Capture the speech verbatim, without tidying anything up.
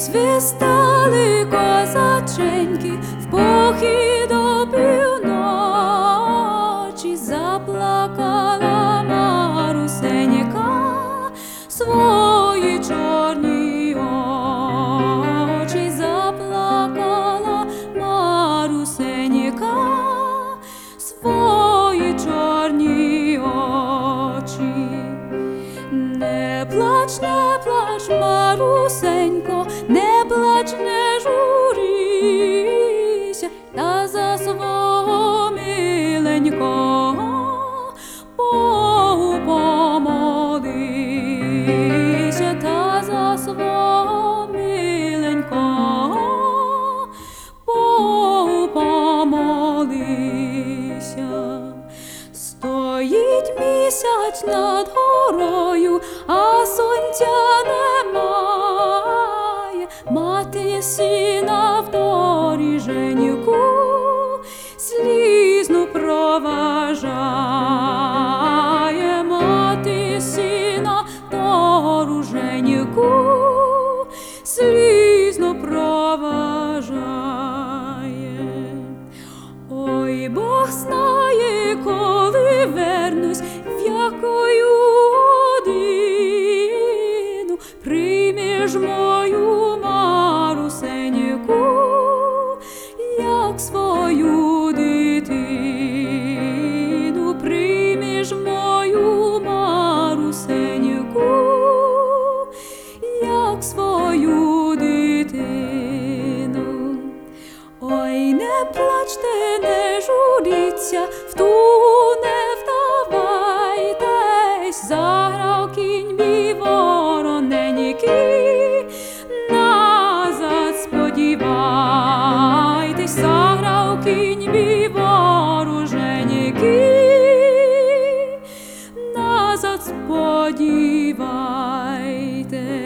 Звістали козаченьки в похід опівночі, заплакала Марусенька свої чорні очі, заплакала Марусенька свої чорні очі. Не плач, не плач, Марусенько, не плач, не журися, та за свого миленького Богу помолися, та за свого миленького Богу помолися. Стоїть місяць над горою, а сонця немає. Мати сина в доріженьку слізно проважає. Мати сина в доріженьку слізно проважає. Ой, Бог знає, коли вернусь, в якою годину приймеш мою Марусеньку, як свою дитину, приймеш мою Марусеньку, як свою дитину. Ой, не плачте, не журіться, в тугу не вдавайтесь, заграв кінь мій вороненький, назад сподівайтесь, заграв кінь мій вороженький, назад сподівайтесь.